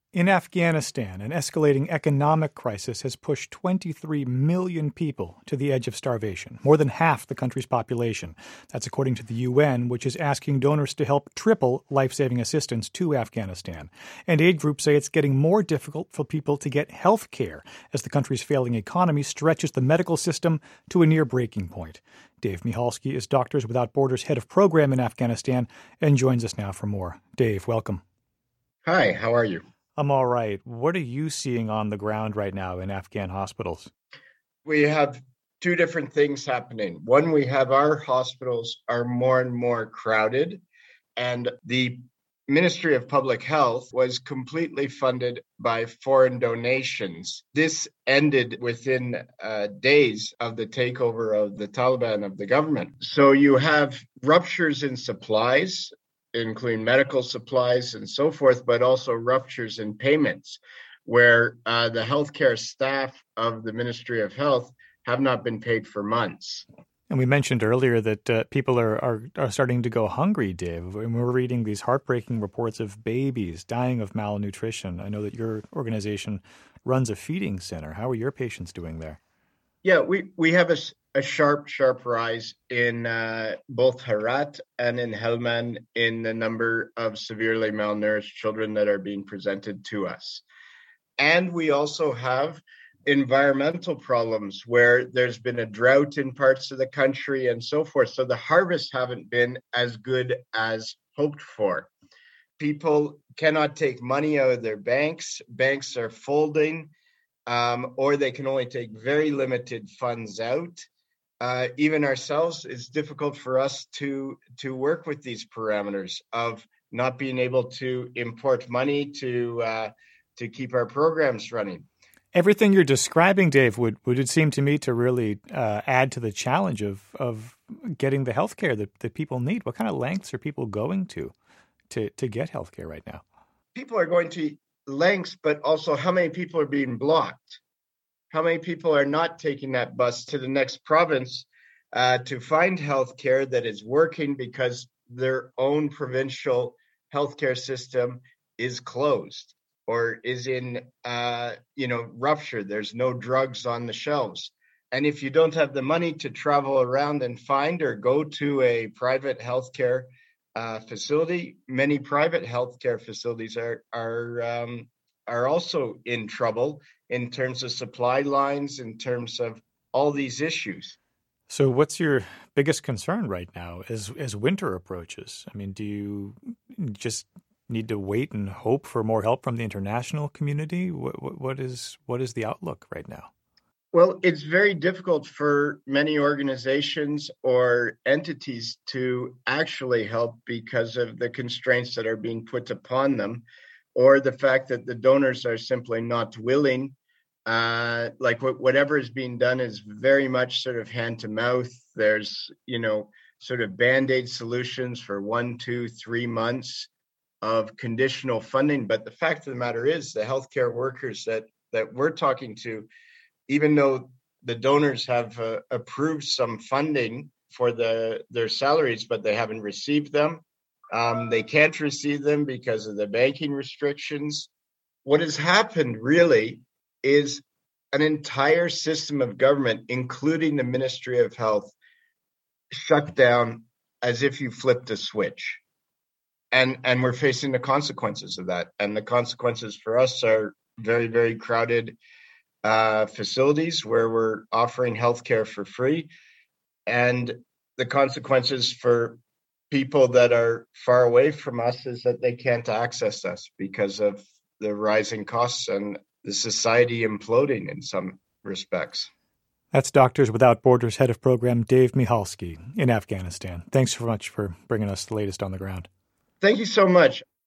In Afghanistan, an escalating economic crisis has pushed 23 million people to the edge of starvation, more than half the country's population. That's according to the UN, which is asking donors to help triple life-saving assistance to Afghanistan. And aid groups say it's getting more difficult for people to get health care as the country's failing economy stretches the medical system to a near breaking point. Dave Michalski is Doctors Without Borders head of program in Afghanistan and joins us now for more. Dave, welcome. Hi, how are you? I'm all right. What are you seeing on the ground right now in Afghan hospitals? We have two different things happening. One, we have our hospitals are more and more crowded, and the Ministry of Public Health was completely funded by foreign donations. This ended within days of the takeover of the Taliban of the government. So you have ruptures in supplies, including medical supplies and so forth, but also ruptures in payments, where the healthcare staff of the Ministry of Health have not been paid for months. And we mentioned earlier that people are starting to go hungry, Dave. And we're reading these heartbreaking reports of babies dying of malnutrition. I know that your organization runs a feeding center. How are your patients doing there? Yeah, we have a sharp rise in both Herat and in Helmand in the number of severely malnourished children that are being presented to us. And we also have environmental problems where there's been a drought in parts of the country and so forth. So the harvests haven't been as good as hoped for. People cannot take money out of their banks. Banks are folding. Or they can only take very limited funds out. Even ourselves, it's difficult for us to work with these parameters of not being able to import money to keep our programs running. Everything you're describing, Dave, would it seem to me to really add to the challenge of getting the health care that people need? What kind of lengths are people going to get health care right now? People are going to lengths, but also how many people are being blocked? How many people are not taking that bus to the next province to find healthcare that is working because their own provincial healthcare system is closed or is in rupture? There's no drugs on the shelves. And if you don't have the money to travel around and find or go to a private healthcare facility, many private healthcare facilities are also in trouble in terms of supply lines, in terms of all these issues. So what's your biggest concern right now as winter approaches? I mean, do you just need to wait and hope for more help from the international community? What is the outlook right now? Well, it's very difficult for many organizations or entities to actually help because of the constraints that are being put upon them, or the fact that the donors are simply not willing. Whatever is being done is very much sort of hand to mouth. There's, sort of Band-Aid solutions for 1, 2, 3 months of conditional funding. But the fact of the matter is the healthcare workers that we're talking to, even though the donors have approved some funding for their salaries, but they haven't received them. They can't receive them because of the banking restrictions. What has happened really is an entire system of government, including the Ministry of Health, shut down as if you flipped a switch. And we're facing the consequences of that. And the consequences for us are very, very crowded facilities where we're offering healthcare for free. And the consequences for people that are far away from us is that they can't access us because of the rising costs and the society imploding in some respects. That's Doctors Without Borders head of program Dave Michalski in Afghanistan. Thanks so much for bringing us the latest on the ground. Thank you so much.